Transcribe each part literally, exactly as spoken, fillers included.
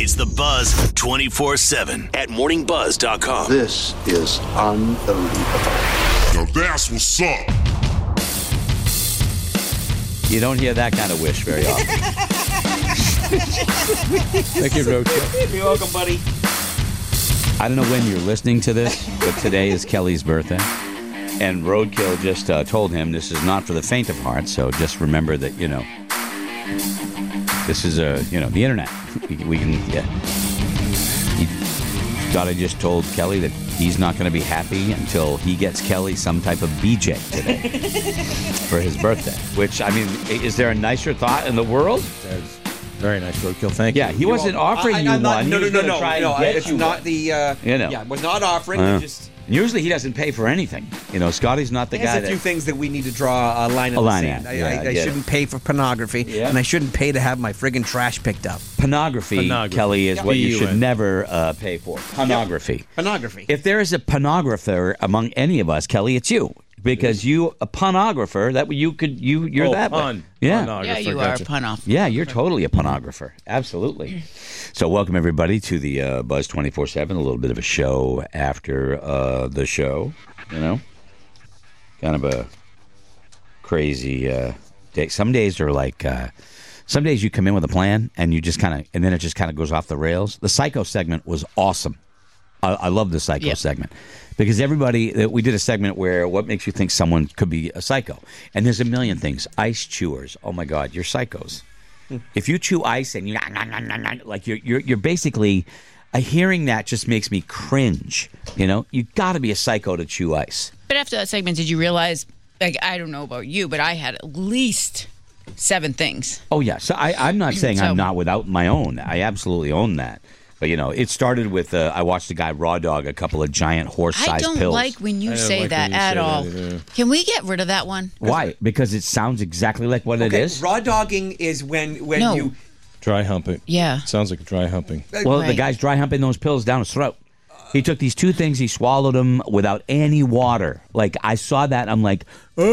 It's the Buzz twenty-four seven at morning buzz dot com. This is unbelievable. Now that's what's up. You don't hear that kind of wish very often. Thank you, Roadkill. You're welcome, buddy. I don't know when you're listening to this, but today is Kelly's birthday. And Roadkill just uh, told him this is not for the faint of heart, so just remember that, you know, this is, a, you know, the internet. We, we can, yeah. He thought I just told Kelly that he's not going to be happy until he gets Kelly some type of B J today for his birthday. Which, I mean, is there a nicer thought in the world? That's very nice, Roadkill. Thank Yeah, you. he wasn't offering I, you I'm not, one. No, He no, was no, gonna no. try and no get it's you not one. the. Uh, You know. Yeah, was not offering. Uh. it just. Usually he doesn't pay for anything. You know, Scotty's not the There's guy a few that... things that we need to draw a line in A the line sand. at, I, yeah, I, I I get shouldn't it. pay for pornography, Yeah. and I shouldn't pay to have my friggin' trash picked up. Pornography, Pornography. Kelly, is Yeah. what you P U should N. never uh, pay for. Pornography. Pornography. If there is a pornographer among any of us, Kelly, it's you. Because you, a pornographer, that you could, you, you're Oh, that way. pun. Yeah. Pornographer, Yeah, you gotcha. are pun off. Yeah, you're totally a pornographer. Absolutely. So welcome, everybody, to the uh, Buzz twenty-four seven, a little bit of a show after uh, the show, you know? Kind of a crazy uh, day. Some days are like, uh, some days you come in with a plan, and you just kind of, and then it just kind of goes off the rails. The Psycho segment was awesome. I, I love the Psycho Yep. segment. Because everybody, we did a segment where what makes you think someone could be a psycho? And there's a million things. Ice chewers. Oh, my God, you're psychos. If you chew ice and you like you're you're you're basically uh, hearing that just makes me cringe. You know, you got to be a psycho to chew ice. But after that segment, did you realize, like, I don't know about you, but I had at least seven things. Oh yeah, so I, I'm not saying So- I'm not without my own. I absolutely own that. But you know, it started with uh, I watched a guy raw dog a couple of giant I horse-sized don't pills. like when you I don't say like that when you at say all. that either. Can we get rid of that one? Why? Because it sounds exactly like what it Okay, is. raw dogging is when when No. you. Dry humping. Yeah. Sounds like dry humping. Well, the Right. guy's dry humping those pills down his throat. He took these two things, he swallowed them without any water. Like, I saw that, I'm like,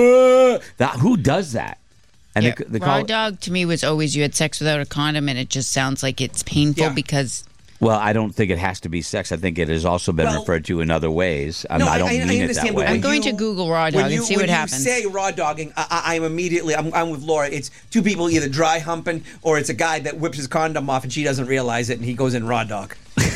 uh, that, who does that? And Yeah. they, they Raw call it, dog to me was always you had sex without a condom, and it just sounds like it's painful Yeah. because well, I don't think it has to be sex. I think it has also been Well- referred to in other ways. I, No, I don't I- I mean it understand, that but way. when I'm going you- to Google raw when dog you, and see when what happens. you say raw dogging, I, I, I'm immediately, I'm, I'm with Laura. It's two people either dry humping or it's a guy that whips his condom off and she doesn't realize it and he goes in raw dog.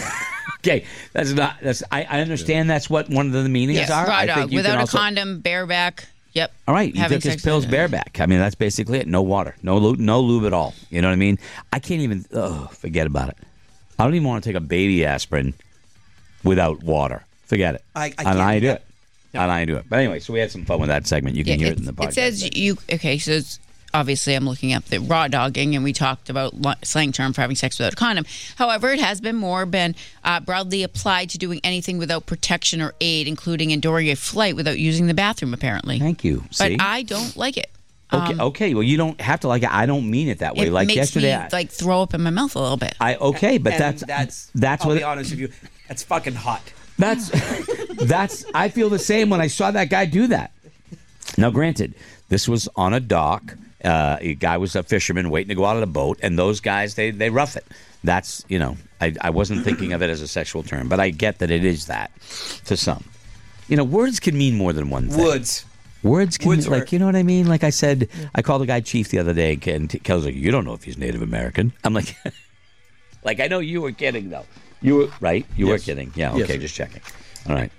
Okay, that's not. That's I, I understand. That's what one of the meanings yes, are. raw I dog think you without can a also, condom, bareback. Yep. All right, you Having took his sex pills with- bareback. I mean, that's basically it. No water, no lube, no lube at all. You know what I mean? I can't even. Oh, forget about it. I don't even want to take a baby aspirin without water. Forget it. I- I and can't I do do that. it. And I do it. But anyway, so we had some fun with that segment. You can Yeah, hear it in the podcast. It says you okay. So it's, obviously, I'm looking up the raw dogging, and we talked about lo- slang term for having sex without a condom. However, it has been more been uh, broadly applied to doing anything without protection or aid, including enduring a flight without using the bathroom. Apparently, Thank you. but See? I don't like it. Okay, Um, okay. Well, you don't have to like it. I don't mean it that way. It like makes yesterday, me I- like throw up in my mouth a little bit. I okay, but And that's that's that's I'll what be honest with you, that's fucking hot. that's that's. I feel the same when I saw that guy do that. Now, granted, this was on a dock. Uh, a guy was a fisherman waiting to go out of the boat, and those guys they they rough it. That's you know, I I wasn't thinking of it as a sexual term, but I get that it is that to some. You know, words can mean more than one thing. Woods. Words can Woods mean, are- like, you know what I mean? Like I said, I called a guy Chief the other day, and Kel's like, you don't know if he's Native American. I'm like, like, I know you were kidding, though. You were, right? You were Yes. kidding. Yeah, Yes, okay, sir. just checking. All right.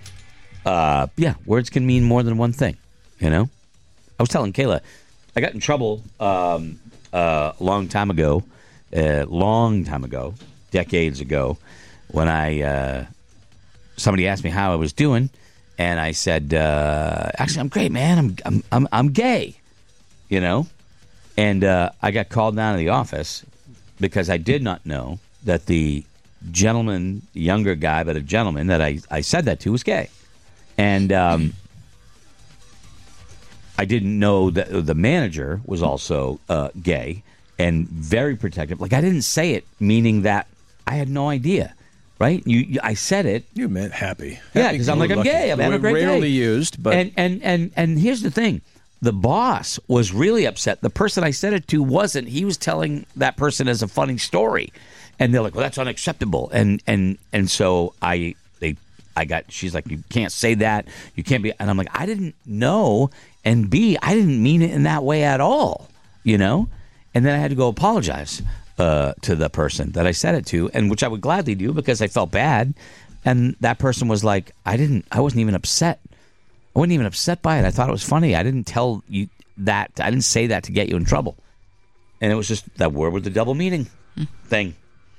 Uh, yeah, words can mean more than one thing, you know? I was telling Kayla, I got in trouble um, uh, a long time ago, a long time ago, decades ago, when I, uh, somebody asked me how I was doing, and I said, uh, actually, I'm great, man. I'm, I'm, I'm, I'm gay, you know? And uh, I got called down to the office because I did not know that the gentleman, younger guy, but a gentleman that I, I said that to was gay. And um, I didn't know that the manager was also uh, gay and very protective. Like, I didn't say it, meaning that I had no idea, right? You, you I said it. You meant happy. Yeah, Happy because I'm like, I'm lucky. gay. I'm having a great day. Rarely used, but and, and and and here's the thing: the boss was really upset. The person I said it to wasn't. He was telling that person as a funny story, And they're like, well, that's unacceptable. And and and so I they I got she's like, you can't say that. You can't be. And I'm like, I didn't know. And B, I didn't mean it in that way at all. You know. And then I had to go apologize uh, to the person that I said it to, and which I would gladly do because I felt bad. And that person was like, I didn't. I wasn't even upset. I wasn't even upset by it. I thought it was funny. I didn't tell you that. I didn't say that to get you in trouble. And it was just that word with the double meaning mm. thing.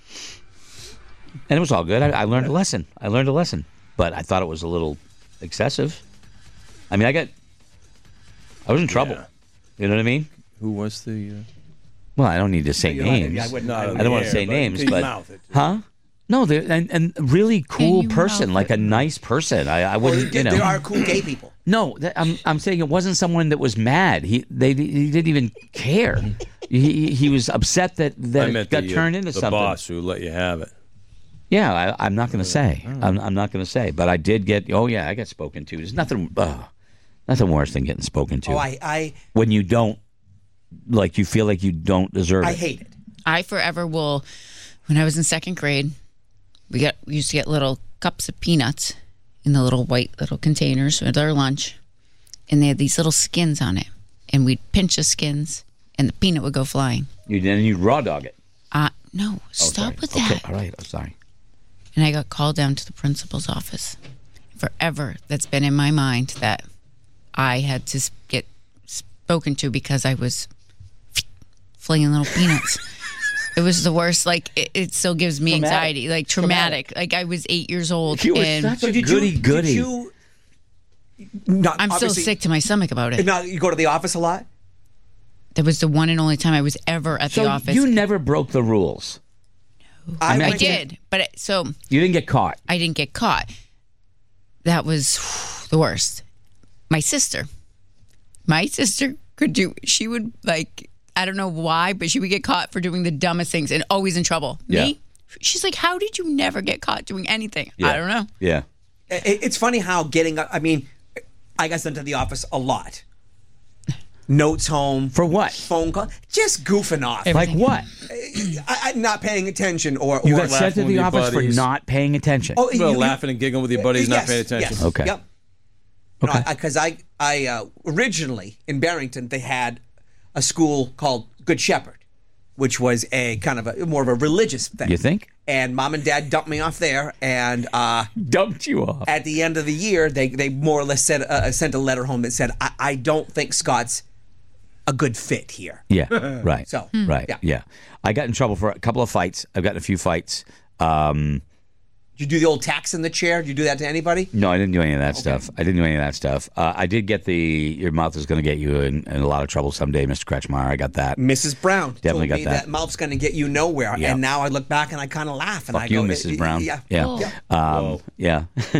And it was all good. I, I learned a lesson. I learned a lesson. But I thought it was a little excessive. I mean, I got... I was in trouble. Yeah. You know what I mean? Who was the... Uh... Well, I don't need to say you names. Know, I, wouldn't, no, I, I don't want to say names, but... Mouth it, huh? No, they're and, and really cool person, like a nice person. I, I wouldn't, well, you know. There are cool gay people. No, that, I'm I'm saying it wasn't someone that was mad. He they he didn't even care. he he was upset that that it got the, turned into the something. The boss who let you have it. Yeah, I, I'm not going to say. I'm, I'm not going to say. But I did get. Oh yeah, I got spoken to. There's nothing. Uh, nothing worse than getting spoken to. Oh, I, I when you don't like, you feel like you don't deserve it. I hate it. I forever will. When I was in second grade, we got we used to get little cups of peanuts in the little white little containers with our lunch, and they had these little skins on it, and we'd pinch the skins, and the peanut would go flying. You then you raw dog it. Uh no, Oh, stop sorry. with Okay, that. all right, I'm sorry. And I got called down to the principal's office. Forever, that's been in my mind that I had to get spoken to because I was flinging little peanuts. It was the worst. Like, it, it still gives me Traumatic. anxiety. Like, traumatic. traumatic. Like, I was eight years old. You were and such a So did goody you, goody. Did you not, I'm still sick to my stomach about it. Now, you go to the office a lot? That was the one and only time I was ever at So the office. you never broke the rules. I, I went to- did. But it, so You didn't get caught. I didn't get caught. That was the worst. My sister. My sister could do, she would like, I don't know why, but she would get caught for doing the dumbest things and always in trouble. Yeah. Me? She's like, how did you never get caught doing anything? Yeah. I don't know. Yeah. It- It's funny how getting, I mean, I got sent to the office a lot. Notes home. For what? Phone call. Just goofing off. Like what? I, I'm not paying attention or... You or got sent to with the your office buddies. for not paying attention. Oh, Well, you- laughing and giggling with your buddies, not yes, paying attention. Yes. Okay. Yep. Okay. Because I, I uh, originally in Barrington they had a school called Good Shepherd, which was a kind of a more of a religious thing. You think? And mom and dad dumped me off there, and uh, Dumped you off. at the end of the year, they they more or less said uh, sent a letter home that said, I, "I don't think Scott's a good fit here." Yeah. Right. So, Right. yeah. Yeah. I got in trouble for a couple of fights. I've gotten a few fights. Um, Did you do the old tax in the chair? Did you do that to anybody? no, I didn't do any of that stuff. I didn't do any of that stuff. Uh, I did get the your mouth is going to get you in, in a lot of trouble someday, Mister Kretschmar. I got that. Missus Brown Definitely told got me that. that, mouth's going to get you nowhere. Yeah. And now I look back and I kind of laugh. And Fuck I you, go, Missus "Eh, Brown. Yeah. Yeah. Um, yeah.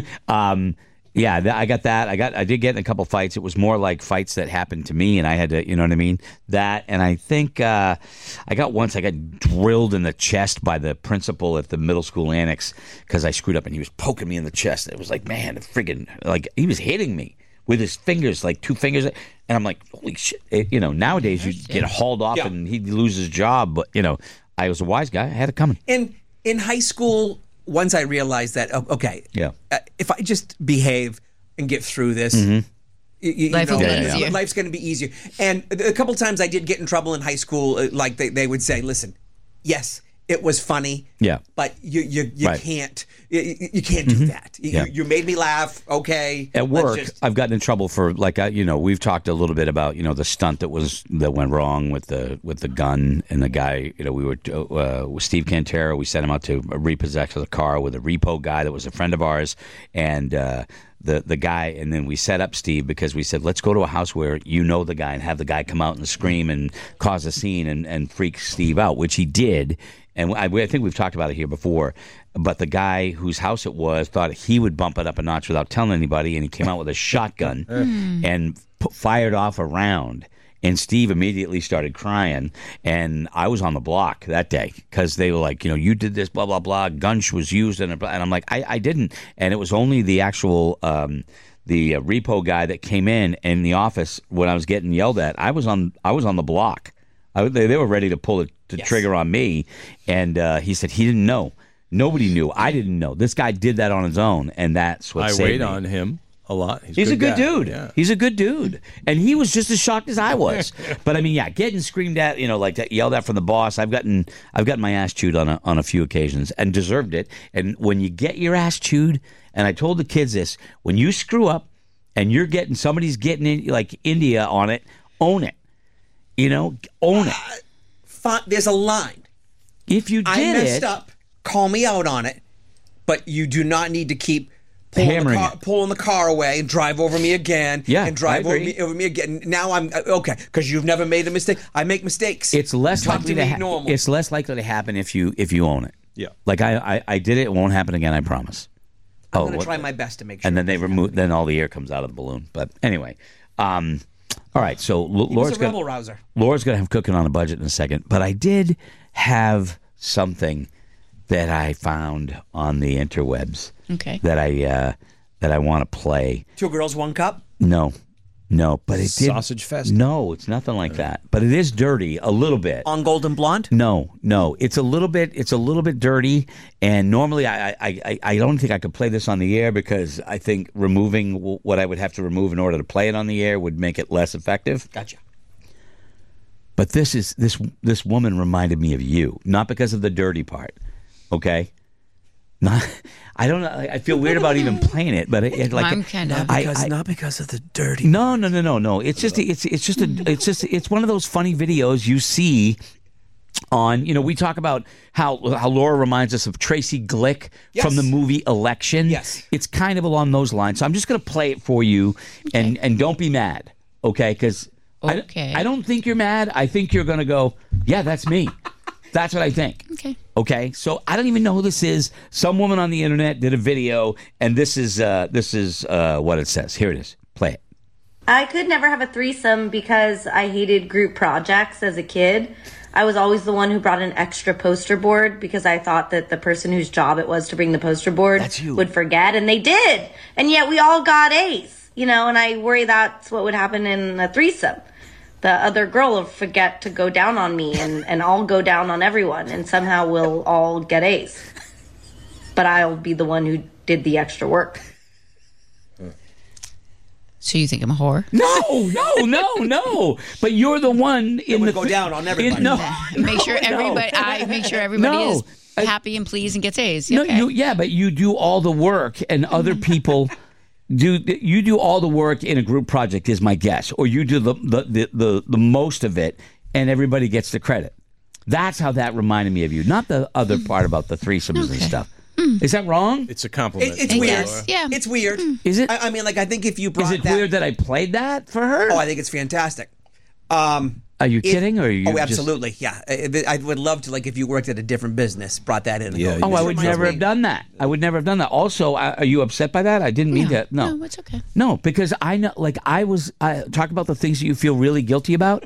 um, yeah, th- I got that. I got. I did get in a couple fights. It was more like fights that happened to me, and I had to, you know what I mean. That, and I think uh, I got once. I got drilled in the chest by the principal at the middle school annex because I screwed up, and he was poking me in the chest. It was like, man, friggin', like he was hitting me with his fingers, like two fingers, and I'm like, holy shit. It, you know, nowadays you get hauled off Yeah. and he'd lose his job, but you know, I was a wise guy. I had it coming. In in high school, once I realized that, oh, okay, Yeah. uh, if I just behave and get through this, y- y- you Life will know, be li- easier. life's going to be easier. And a couple times I did get in trouble in high school. uh, Like they, they would say, "Listen, yes, it was funny, Yeah. but you you, you Right. can't you, you you can't do that. You, Yeah. you made me laugh. Okay, At let's work, just- I've gotten in trouble for like I, you know we've talked a little bit about you know the stunt that was that went wrong with the with the gun and the guy you know we were uh, with Steve Cantero, we sent him out to repossess the car with a repo guy that was a friend of ours, and uh, the the guy and then we set up Steve because we said let's go to a house where you know the guy and have the guy come out and scream and cause a scene and, and freak Steve out, which he did. And I, I think we've talked about it here before, but the guy whose house it was thought he would bump it up a notch without telling anybody, and he came out with a shotgun and p- fired off a round. And Steve immediately started crying, and I was on the block that day because they were like, you know, you did this, blah, blah, blah, gun was used, and, and I'm like, I, I didn't. And it was only the actual... Um, the uh, repo guy that came in in the office when I was getting yelled at. I was on I was on the block. I, they, they were ready to pull the, the Yes. trigger on me, and uh, he said he didn't know. Nobody knew. I didn't know. This guy did that on his own, and that's what I saved wait me. on him a lot. He's, He's a good guy. dude. Yeah. He's a good dude, and he was just as shocked as I was. But I mean, yeah, getting screamed at, you know, like that, yelled at from the boss. I've gotten, I've gotten my ass chewed on a, on a few occasions, and deserved it. And when you get your ass chewed, and I told the kids this, when you screw up, and you're getting somebody's getting in like India on it, own it. You know, own it. Fine, there's a line. If you did I messed it, up. Call me out on it, but you do not need to keep pulling the, Hammering car, it. pulling the car away and drive over me again. Yeah, and drive I over agree. me, over me again. Now I'm okay because you've never made a mistake. I make mistakes. it's less Talk likely to to me ha- normal. it's less likely to happen if you if you own it. Yeah. Like I, I, I did it. It won't happen again. I promise. I'm Oh, going to what- try my best to make sure. and then they remove. Then all the air comes out of the balloon. But anyway, um, all right. So L- he was Laura's a rebel gonna, rouser. Laura's going to have cooking on a budget in a second. But I did have something that I found on the interwebs. Okay. That I uh, that I want to play. Two girls, one cup. No, no. But it did. Sausage fest? No, it's nothing like that. But it is dirty a little bit. On Golden Blonde. No, no, it's a little bit. It's a little bit dirty, and normally I, I, I, I don't think I could play this on the air because I think removing w- what I would have to remove in order to play it on the air would make it less effective. Gotcha. But this is this this woman reminded me of you, not because of the dirty part, okay? Not, I don't know. I I feel weird about even playing it, but it, it like I'm kind of. I- I- not because of the dirty. No, no, no, no, no. It's just it's it's just a it's just it's one of those funny videos you see on, you know, we talk about how how Laura reminds us of Tracy Glick Yes. from the movie Election. Yes. It's kind of along those lines. So I'm just going to play it for you, and and don't be mad, okay? Because Okay. I, I don't think you're mad. I think you're going to go, yeah, that's me. That's what I think. Okay. Okay, so I don't even know who this is. Some woman on the internet did a video, and this is uh, this is uh, what it says. Here it is. Play it. I could never have a threesome because I hated group projects as a kid. I was always the one who brought an extra poster board because I thought that the person whose job it was to bring the poster board That's you. would forget, and they did. And yet we all got A's, you know, and I worry that's what would happen in a threesome. The other girl will forget to go down on me, and, and I'll go down on everyone, and somehow we'll all get A's. But I'll be the one who did the extra work. So you think I'm a whore? No, no, no, no. But you're the one in would the go th- down on everybody. in- no, Make sure no, no. everybody. I make sure everybody No. is I- happy and pleased and gets A's. No, Okay. you, yeah, but you do all the work, and other people do. You do all the work in a group project, is my guess, or you do the the the, the, the most of it, and everybody gets the credit. That's how that reminded me of you, not the other part about the threesomes and stuff. Is that wrong? It's a compliment. It, it's I weird. guess, yeah. It's weird. Is it? I, I mean, like, I think if you brought Is it that, weird that I played that for her? Oh, I think it's fantastic. Um, Are you if- kidding, or are you? Oh, just- absolutely. Yeah, I, I would love to. Like, if you worked at a different business, brought that in. And Yeah, go, you Oh, I "This would reminds never me." have done that. I would never have done that. Also, I, are you upset by that? I didn't mean No, to. No, no, it's okay. No, because I know, like, I was, I talk about the things that you feel really guilty about.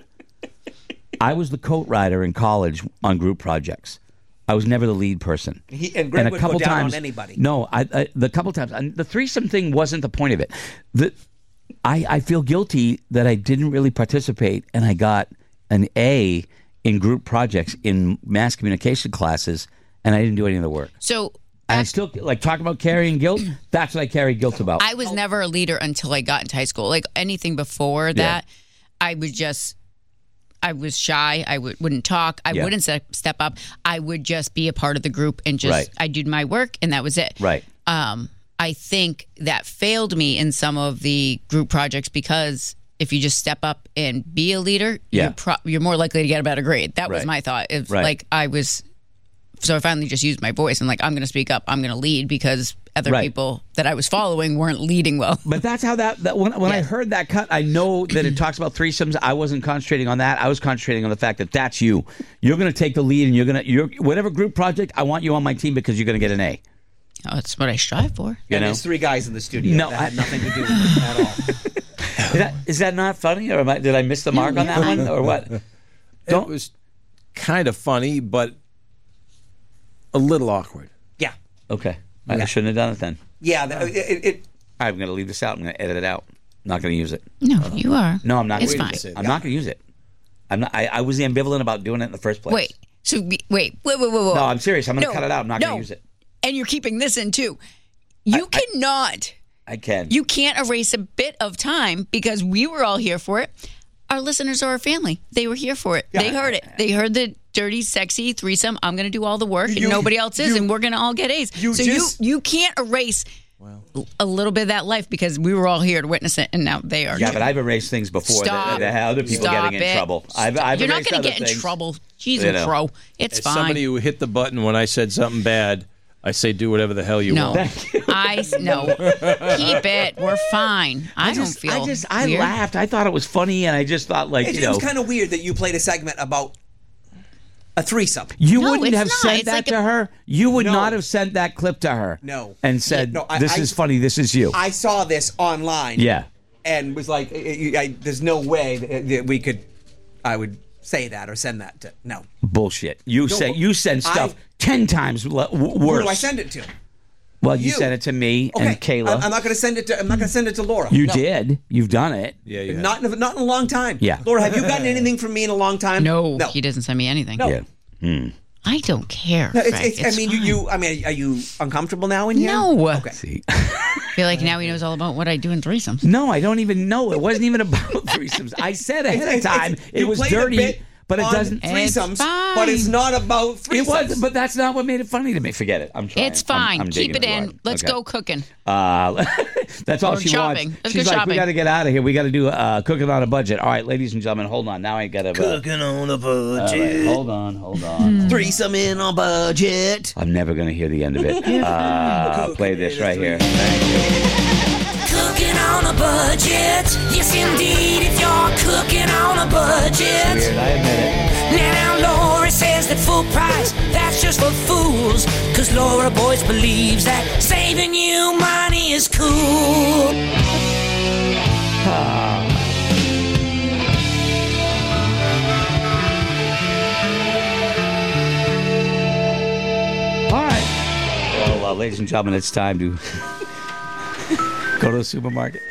I was the coat rider in college on group projects. I was never the lead person. He- and Greg a would go couple down on times, anybody. No, I, I the couple times, and the threesome thing wasn't the point of it. The, I, I feel guilty that I didn't really participate, and I got an A in group projects in mass communication classes, and I didn't do any of the work. So And I still like talk about carrying guilt. That's what I carry guilt about. I was never a leader until I got into high school. Like anything before that, I would just. I was shy. I would, wouldn't talk. I Yeah. wouldn't step, step up. I would just be a part of the group and just Right. I did my work and that was it. Right. Um, I think that failed me in some of the group projects because if you just step up and be a leader, Yeah. you're pro- you're more likely to get a better grade. That was Right. my thought. It's Right. like I was, so I finally just used my voice and like I'm going to speak up. I'm going to lead because other Right. people that I was following weren't leading well. But that's how that, that when, when I Yes. heard that cut, I know that it talks about threesomes. I wasn't concentrating on that. I was concentrating on the fact that that's you. You're going to take the lead, and you're going to you're whatever group project. I want you on my team because you're going to get an A. Oh, that's what I strive for. You And know, there's three guys in the studio. No, that I- had nothing to do with it at all. is that, is that not funny, or am I, did I miss the mark on that one, or what? It was kind of funny, but a little awkward. Yeah, Okay, I Yeah. shouldn't have done it then. yeah. that- It, it, it, I'm going to leave this out. I'm going to edit it out. Not going to use it. No, you are. No, I'm not. It's gonna fine. use it. I'm not going to use it. I'm not. I, I was ambivalent about doing it in the first place. Wait. So wait, wait, wait, wait, wait. No, I'm serious. I'm going to No, cut it out. I'm not no. going to use it. And you're keeping this in too. You I- I- cannot. I can. You can't erase a bit of time because we were all here for it. Our listeners are our family. They were here for it. Yeah. They heard it. They heard the dirty, sexy threesome. I'm going to do all the work, and You- nobody else is, you- and we're going to all get A's. you so just- you you can't erase a little bit of that life because we were all here to witness it, and now they are. Yeah, but I've erased things before Stop. that, that had other people Stop getting in it. trouble. I've, I've You're not erased going to other get in things. trouble. Jeez, You know. crow. It's As fine. somebody who hit the button when I said something bad, I say do whatever the hell you no, want. I no. Keep it. We're fine. I, just, don't feel. I just, I weird. laughed. I thought it was funny, and I just thought, like, It, you it know, was kind of weird that you played a segment about a threesome. you No, wouldn't it's have not. sent It's that like to a- her. You would No. not have sent that clip to her. No. and said, No, I- "This I- is funny. This is you." I saw this online. yeah. And was like, I, I, there's no way that, that we could, I would say that or send that to, no. Bullshit. You No, say you send stuff I- ten times le- w- Who worse. do I send it to? Well, you, You. sent it to me Okay, and Kayla. I'm, I'm not going to send it to. I'm not going to send it to Laura. you No. did. You've done it. Yeah, yeah. Not in a, not in a long time. Yeah. Laura, have you gotten anything from me in a long time? No, No. he doesn't send me anything. No. Yeah. I don't care. No, it's, Greg. it's, I It's mean, you, fine. you. I mean, are you uncomfortable now in here? No. Okay. See. I feel like now he knows all about what I do in threesomes. No, I don't even know. It wasn't even about threesomes. I said ahead of It's- it's- time it's- it you was played a dirty, bit but it on doesn't. It's threesomes, fine. but it's not about threesomes. It was, but that's not what made it funny to me. Forget it. I'm trying. It's I'm- fine. I'm Keep digging it in. hard. Let's Okay. go cooking. Uh, that's all Or she shopping. wants. Let's She's go like, shopping. we got to get out of here. We got to do uh, cooking on a budget. All right, ladies and gentlemen, hold on. Now I got to. Uh, Cooking on a budget. right, hold on, hold on. Threesome in a budget. I'm never going to hear the end of it. Uh, play this right here. Cooking on a budget. Yes, indeed, if you're cooking on a budget. Weird, I admit it. Now, Laura says that full price, that's just for fools. Cause Laura Boyce believes that saving you money is cool. All right. Well, uh, ladies and gentlemen, it's time to go to the supermarket.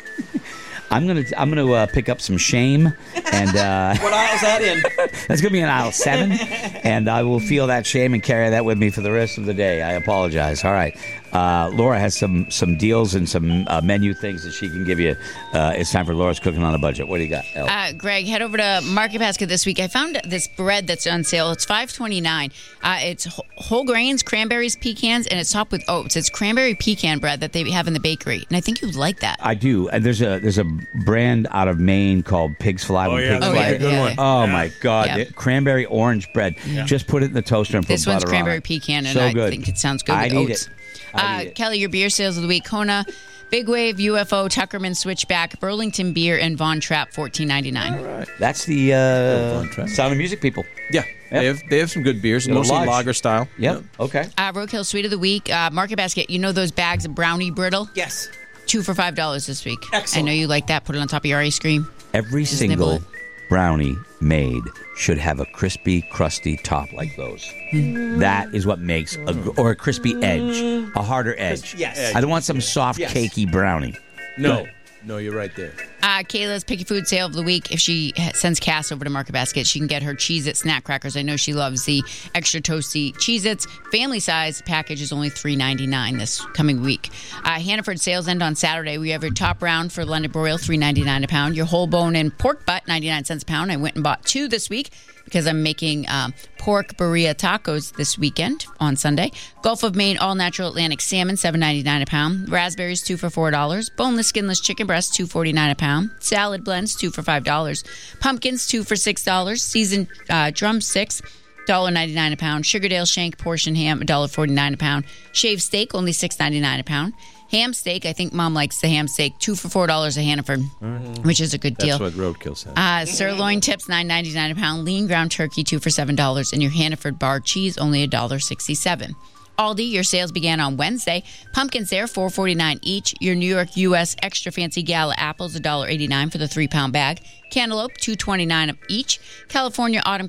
I'm gonna I'm gonna uh, pick up some shame, and uh, What aisle's that in? that's gonna be in aisle seven, and I will feel that shame and carry that with me for the rest of the day. I apologize. All right, uh, Laura has some some deals and some uh, menu things that she can give you. Uh, it's time for Laura's Cooking on a Budget. What do you got, Elle? Uh, Greg, head over to Market Basket this week. I found this bread that's on sale. It's five twenty-nine. Uh, it's wh- whole grains, cranberries, pecans, and it's topped with oats. It's cranberry pecan bread that they have in the bakery, and I think you'd like that. I do. And there's a there's a brand out of Maine called Pigs Fly. Oh, When yeah, Pigs that's Oh, Fly. yeah, good yeah, one. Oh my God! Yeah. It- cranberry orange bread. Just put it in the toaster and put This one's butter cranberry on it. pecan, and so I good. think it sounds good I with need oats. it. I Uh, need it. Kelly, your beer sales of the week: Kona, Big Wave, U F O, Tuckerman, Switchback, Burlington Beer, and Von Trapp, fourteen ninety-nine. That's the uh, Von Trapp. Sound of Music people. Yeah, they have they have some good beers, Got a mostly lodge. lager style. Yep. Okay. Uh, Roadkill Sweet of the Week, uh, Market Basket. You know those bags of brownie brittle? Yes. Two for five dollars this week. Excellent. I know you like that. Put it on top of your ice cream. Every Just single nibble brownie made should have a crispy, crusty top like those. That is what makes a gr- or a crispy edge, a harder edge. yes. I don't want some soft, Yes. cakey brownie. No, no, you're right there. Uh, Kayla's Picky Food Sale of the Week. If she ha- sends Cass over to Market Basket, she can get her Cheez-It snack crackers. I know she loves the extra toasty Cheez-Its. Family size package is only three ninety-nine this coming week. Uh, Hannaford sales end on Saturday. We have your top round for London broil, three ninety-nine a pound. Your whole bone and pork butt, ninety-nine cents a pound. I went and bought two this week because I'm making um, pork burrito tacos this weekend on Sunday. Gulf of Maine all natural Atlantic salmon, seven ninety-nine a pound. Raspberries, two for four dollars. Boneless, skinless chicken breast, two forty-nine a pound. Salad blends, two for five dollars. Pumpkins, two for six dollars. Seasoned uh, drumsticks, one dollar ninety-nine a pound. Sugardale shank portion ham, one dollar forty-nine a pound. Shaved steak, only six ninety-nine a pound. Ham steak, I think Mom likes the ham steak, two for four dollars a Hannaford, which is a good deal. That's what Roadkill said. Uh, sirloin tips, nine ninety-nine a pound. Lean ground turkey, two for seven dollars. And your Hannaford bar cheese, only one dollar sixty-seven. Aldi, your sales began on Wednesday. Pumpkins there, four forty-nine each. Your New York U S extra fancy gala apples, one dollar eighty-nine for the three-pound bag. Cantaloupe, two twenty-nine each. California autumn crisp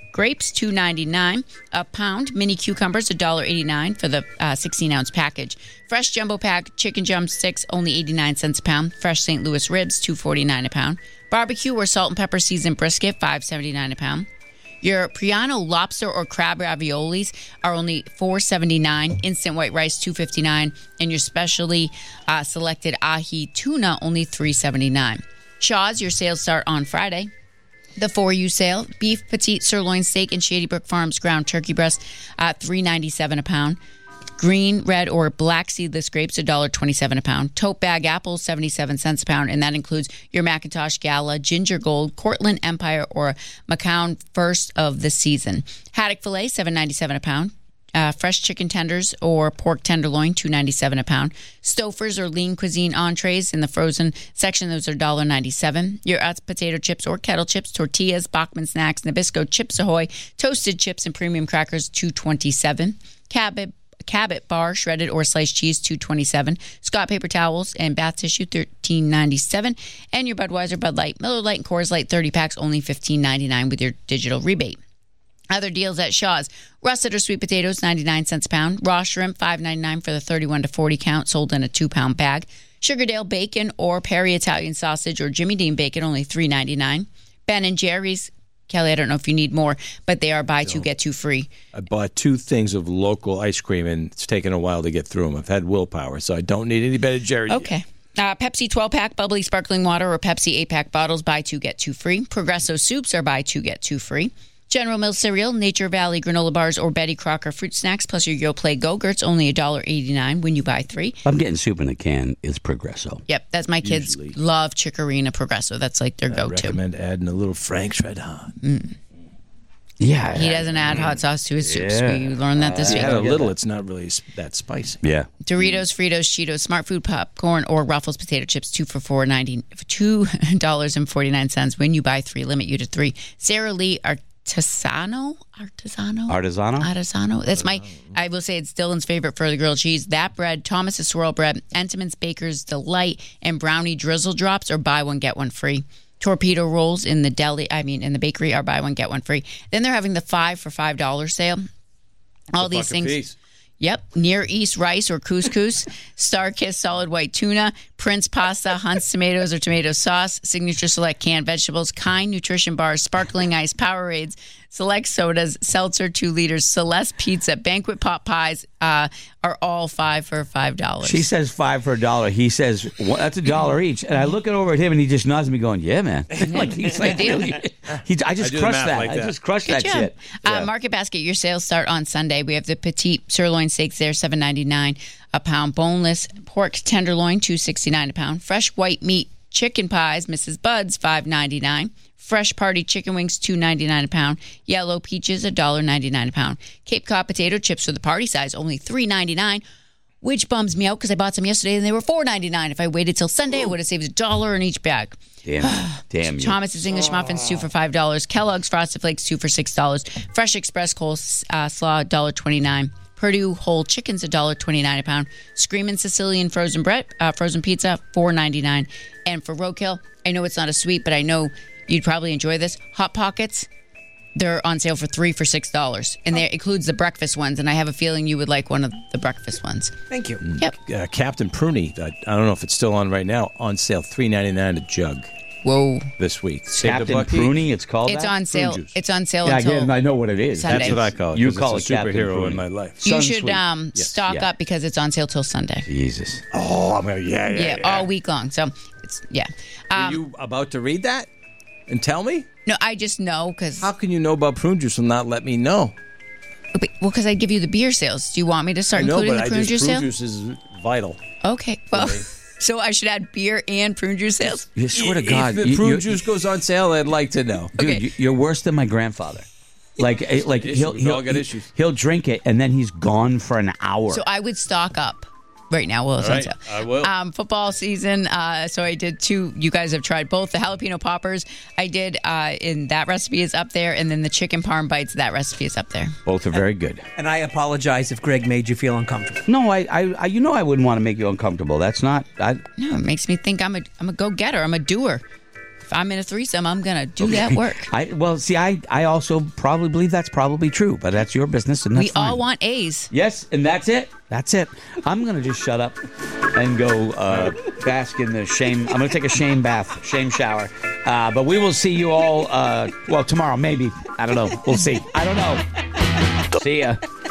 grapes two ninety-nine a pound. Mini cucumbers one dollar eighty-nine for the uh, sixteen ounce package. Fresh jumbo pack chicken drumsticks only eighty-nine cents a pound. Fresh Saint Louis ribs two forty-nine a pound. Barbecue or salt and pepper seasoned brisket five seventy-nine a pound. Your Priano lobster or crab raviolis are only four seventy-nine. Instant white rice two fifty-nine, and your specially uh, selected ahi tuna only three seventy-nine. Shaw's, your sales start on Friday. The For You sale: beef petite sirloin steak and Shady Brook Farms ground turkey breast at three ninety-seven a pound. Green, red, or black seedless grapes one dollar twenty-seven a pound. Tote bag apples seventy-seven cents a pound, and that includes your Macintosh Gala, Ginger Gold, Cortland Empire, or Macau First of the season. Haddock filet seven ninety-seven a pound. Uh, fresh chicken tenders or pork tenderloin two ninety-seven a pound. Stouffer's or lean cuisine entrees in the frozen section, those are one dollar ninety-seven. Your Utz potato chips or kettle chips, tortillas, Bachman snacks, Nabisco, Chips Ahoy, toasted chips and premium crackers two twenty-seven. Cabot Cabot bar, shredded or sliced cheese two twenty-seven. Scott paper towels and bath tissue thirteen ninety-seven. And your Budweiser, Bud Light, Miller Lite, and Coors Light thirty packs only fifteen ninety-nine with your digital rebate. Other deals at Shaw's: russet or sweet potatoes ninety-nine cents a pound. Raw shrimp five ninety-nine for the thirty-one to forty count, sold in a two pound bag. Sugardale bacon or Perry Italian sausage or Jimmy Dean bacon only three ninety-nine. Ben and Jerry's, Kelly, I don't know if you need more, but they are buy two, get two free. I bought two things of local ice cream, and it's taken a while to get through them. I've had willpower, so I don't need any Ben and Jerry's. Okay. Uh, Pepsi twelve pack bubbly sparkling water or Pepsi eight pack bottles, buy two, get two free. Progresso soups are buy two, get two free. General Mills cereal, Nature Valley granola bars, or Betty Crocker fruit snacks, plus your Yoplait Go-Gurts, only one dollar eighty-nine when you buy three. I'm getting soup in a can. It's Progresso. Yep, that's my kids Usually. love Chicorina Progresso. That's like their I go-to. recommend adding a little Frank's Red Hot. Mm. Yeah. He doesn't add hot sauce to his soups. Yeah. We learned that this If you week. add a little, it's not really s- that spicy. Yeah. Doritos, Fritos, Cheetos, Smart Food popcorn, or Ruffles potato chips, two for four ninety, two dollars and forty nine cents when you buy three. Limit you to three. Sara Lee Artisano, Artisano, Artisano? Artisano. That's my. I will say it's Dylan's favorite for the grilled cheese. That bread, Thomas's swirl bread, Entenmann's Baker's Delight, and Brownie Drizzle drops are buy one get one free. Torpedo rolls in the deli, I mean in the bakery, are buy one get one free. Then they're having the five for five dollar sale. All these things. Piece. Yep. Near East rice or couscous, Star Kiss solid white tuna, Prince pasta, Hunt's tomatoes or tomato sauce, Signature Select canned vegetables, Kind nutrition bars, sparkling ice, Powerades, Select sodas, Seltzer two liters, Celeste pizza, Banquet pot pies uh, are all five for five dollars. She says five for a dollar. He says, well, that's a dollar each. And I look over at him and he just nods at me going, yeah, man. like he's like, really? He, I just I do the crushed math that. like I that. just crushed Good that job. shit. Uh, Yeah. Market Basket, your sales start on Sunday. We have the petite sirloin steaks there, seven ninety-nine a pound. Boneless pork tenderloin, two sixty-nine a pound. Fresh white meat chicken pies, Missus Bud's, five ninety-nine. Fresh party chicken wings, two ninety-nine a pound. Yellow peaches, one dollar ninety-nine a pound. Cape Cod potato chips for the party size, only three ninety-nine. Which bums me out because I bought some yesterday and they were four ninety-nine. If I waited till Sunday, I would have saved a dollar in each bag. Damn, damn you. Thomas's English muffins, two for five dollars. Kellogg's Frosted Flakes, two for six dollars. Fresh Express coleslaw, one dollar twenty-nine. Purdue whole chickens, one dollar twenty-nine a pound. Screamin' Sicilian frozen bread, uh, frozen pizza, four ninety-nine. And for roadkill, I know it's not a sweet, but I know you'd probably enjoy this. Hot Pockets, they're on sale for three for six dollars, and that includes the breakfast ones. And I have a feeling you would like one of the breakfast ones. Thank you. Yep. Uh, Captain Pruny, I, I don't know if it's still on right now, on sale three ninety-nine a jug Whoa. this week. Save Captain the buck each. Pruny, it's called It's that? on sale. juice. It's on sale Yeah, until again, I know what it is. Sunday. That's what I call it. You 'cause call it's it a Captain superhero Pruny. in my life. You Sun should Sweet. um, Yes, stock yeah. up because it's on sale till Sunday. Jesus. Oh, I'm gonna, yeah, yeah, Yeah, yeah. all week long. So it's yeah. Are Um, you about to read that and tell me? no, I just know because How can you know about prune juice and not let me know? well, because I give you the beer sales. Do you want me to start I know, including but the I prune just, juice prune sale? juice is vital. Okay, well, so I should add beer and prune juice sales. You swear to God. if the you- prune you- juice goes on sale, I'd like to know. Dude, Okay. you- you're worse than my grandfather. Like, eh, like Issues. he'll We he'll, all got issues. he'll drink it and then he's gone for an hour. So I would stock up right now. Well, it's All on right, sale. I will. Um, football season. Uh, so I did two. You guys have tried both. The jalapeno poppers I did, uh, and that recipe is up there. And then the chicken parm bites. That recipe is up there. Both are very good. And I apologize if Greg made you feel uncomfortable. No, I, I, I you know I wouldn't want to make you uncomfortable. That's not. I, No, it makes me think I'm a I'm a go getter. I'm a doer. If I'm in a threesome, I'm going to do that work. I well, see, I, I also probably believe that's probably true, but that's your business, and that's We fine. all want A's. Yes, and that's it. That's it. I'm going to just shut up and go uh, bask in the shame. I'm going to take a shame bath, shame shower. Uh, but we will see you all, uh, well, tomorrow, maybe. I don't know. We'll see. I don't know. See ya.